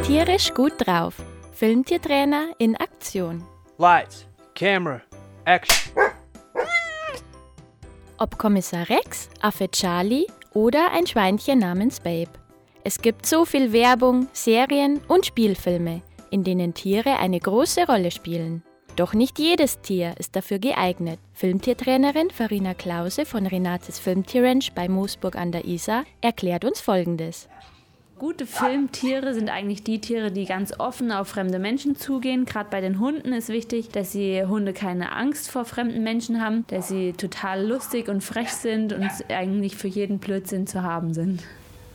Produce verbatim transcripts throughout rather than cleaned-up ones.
Tierisch gut drauf. Filmtiertrainer in Aktion. Lights, Camera, Action. Ob Kommissar Rex, Affe Charlie oder ein Schweinchen namens Babe. Es gibt so viel Werbung, Serien und Spielfilme, in denen Tiere eine große Rolle spielen. Doch nicht jedes Tier ist dafür geeignet. Filmtiertrainerin Farina Klause von Renates Filmtierranch bei Moosburg an der Isar erklärt uns Folgendes. Gute Filmtiere sind eigentlich die Tiere, die ganz offen auf fremde Menschen zugehen. Gerade bei den Hunden ist wichtig, dass die Hunde keine Angst vor fremden Menschen haben, dass sie total lustig und frech sind und eigentlich für jeden Blödsinn zu haben sind.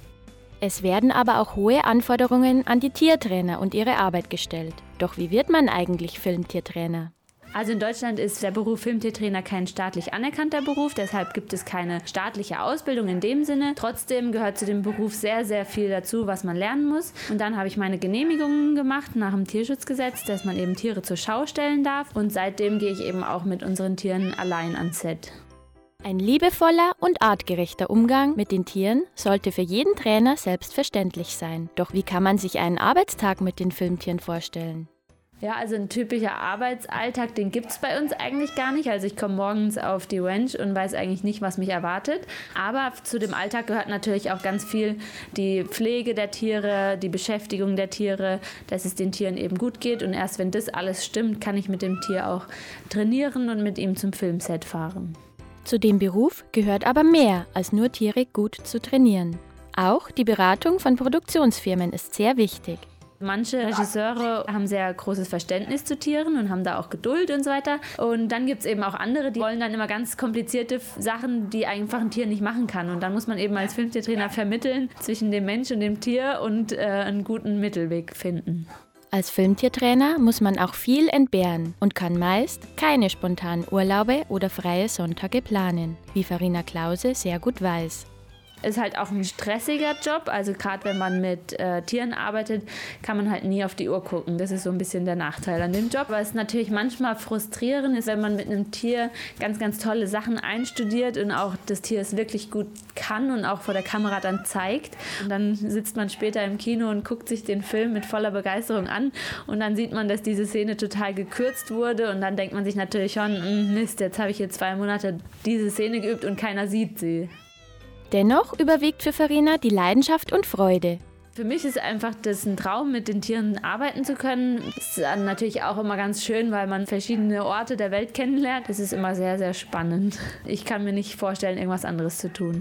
Es werden aber auch hohe Anforderungen an die Tiertrainer und ihre Arbeit gestellt. Doch wie wird man eigentlich Filmtiertrainer? Also in Deutschland ist der Beruf Filmtiertrainer kein staatlich anerkannter Beruf, deshalb gibt es keine staatliche Ausbildung in dem Sinne. Trotzdem gehört zu dem Beruf sehr, sehr viel dazu, was man lernen muss. Und dann habe ich meine Genehmigungen gemacht nach dem Tierschutzgesetz, dass man eben Tiere zur Schau stellen darf. Und seitdem gehe ich eben auch mit unseren Tieren allein ans Set. Ein liebevoller und artgerechter Umgang mit den Tieren sollte für jeden Trainer selbstverständlich sein. Doch wie kann man sich einen Arbeitstag mit den Filmtieren vorstellen? Ja, also ein typischer Arbeitsalltag, den gibt es bei uns eigentlich gar nicht. Also ich komme morgens auf die Ranch und weiß eigentlich nicht, was mich erwartet. Aber zu dem Alltag gehört natürlich auch ganz viel die Pflege der Tiere, die Beschäftigung der Tiere, dass es den Tieren eben gut geht. Und erst wenn das alles stimmt, kann ich mit dem Tier auch trainieren und mit ihm zum Filmset fahren. Zu dem Beruf gehört aber mehr, als nur Tiere gut zu trainieren. Auch die Beratung von Produktionsfirmen ist sehr wichtig. Manche Regisseure haben sehr großes Verständnis zu Tieren und haben da auch Geduld und so weiter. Und dann gibt es eben auch andere, die wollen dann immer ganz komplizierte Sachen, die einfach ein Tier nicht machen kann. Und dann muss man eben als Filmtiertrainer vermitteln zwischen dem Mensch und dem Tier und äh, einen guten Mittelweg finden. Als Filmtiertrainer muss man auch viel entbehren und kann meist keine spontanen Urlaube oder freie Sonntage planen, wie Farina Klause sehr gut weiß. Ist halt auch ein stressiger Job, also gerade wenn man mit äh, Tieren arbeitet, kann man halt nie auf die Uhr gucken. Das ist so ein bisschen der Nachteil an dem Job. Was natürlich manchmal frustrierend ist, wenn man mit einem Tier ganz, ganz tolle Sachen einstudiert und auch das Tier es wirklich gut kann und auch vor der Kamera dann zeigt. Und dann sitzt man später im Kino und guckt sich den Film mit voller Begeisterung an und dann sieht man, dass diese Szene total gekürzt wurde und dann denkt man sich natürlich schon, Mist, jetzt habe ich hier zwei Monate diese Szene geübt und keiner sieht sie. Dennoch überwiegt für Farina die Leidenschaft und Freude. Für mich ist einfach das ein Traum, mit den Tieren arbeiten zu können. Das ist natürlich auch immer ganz schön, weil man verschiedene Orte der Welt kennenlernt. Das ist immer sehr, sehr spannend. Ich kann mir nicht vorstellen, irgendwas anderes zu tun.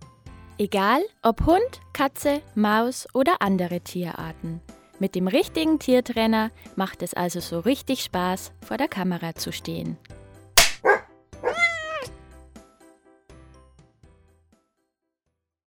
Egal ob Hund, Katze, Maus oder andere Tierarten. Mit dem richtigen Tiertrainer macht es also so richtig Spaß, vor der Kamera zu stehen.